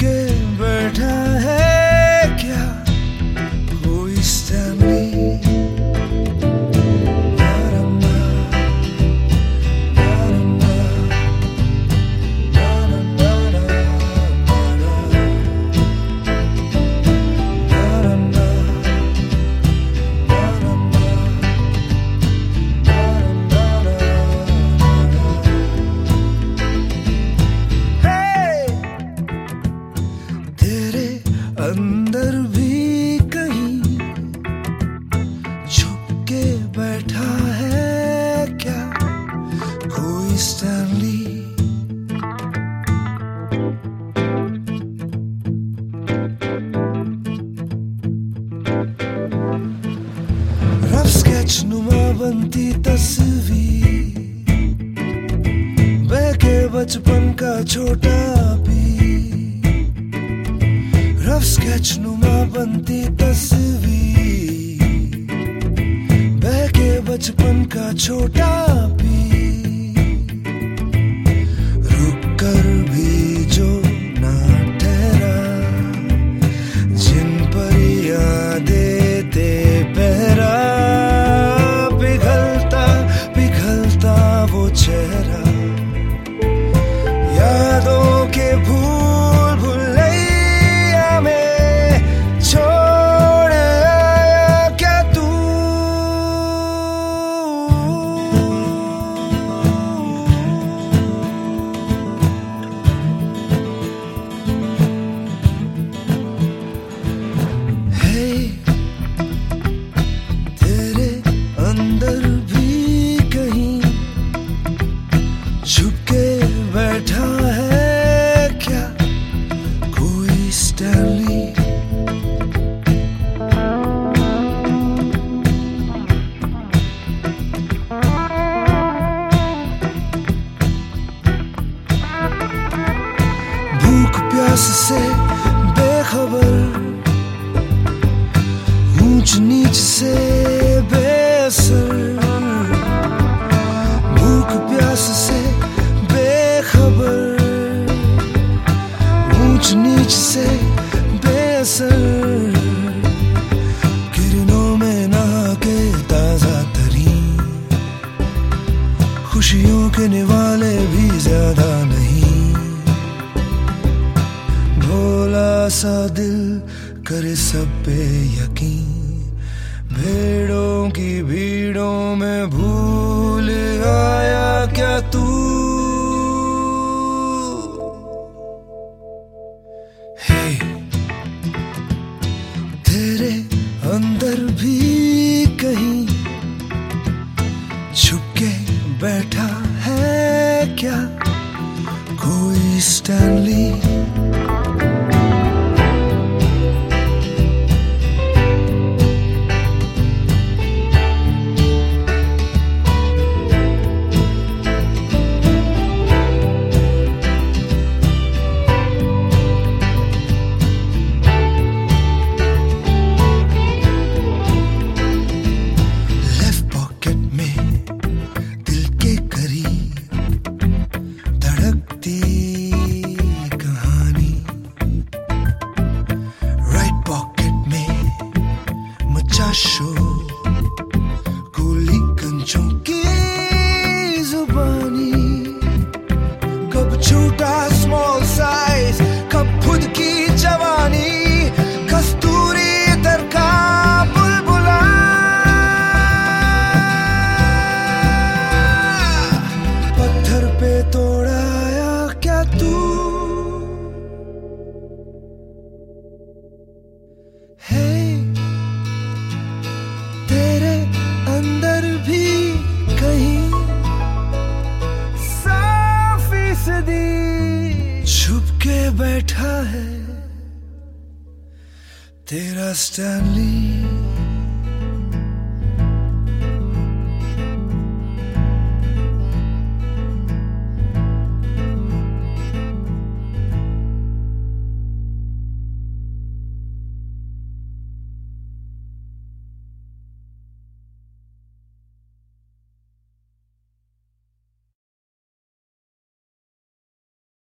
के बैठा है क्या कोई स्टैनली? अंदर भी कहीं छुप के बैठा है क्या कोई स्टैनली? रफ स्केच नुमा बनती तस्वीर, बहके बचपन का छोटा पी। रफ स्केच नुमा बनती तस्वीर, बहके बचपन का छोटा पी। रुक कर भी जो ना ठहरा, जिन पर यादें ते पहरा। पिघलता पिघलता वो चेहरा, यादों के भूल बैठा है क्या कोई स्टैनली? भूख प्यास से बेखबर, ऊंच नीच से बेअसर। भूख प्यास से बेखबर, ऊंच नीच से बेअसर। किरणों में नहा के ताजा तरीन, खुशियों के निवाले भी ज्यादा नहीं। भोला सा दिल करे सब पे यकीन, भेड़ों की भीड़ों में भूल आया क्या तू? तेरे अंदर भी कहीं छुप के बैठा है क्या कोई स्टैनली? गोली कंचों की जुबानी, कब छूटा स्मॉल साइज, कब खुद की जवानी। कस्तूरी दर का बुलबुला, पत्थर पे तोड़ाया क्या तू? तेरे अंदर भी कहीं 100% छुप के बैठा है तेरा स्टैनली।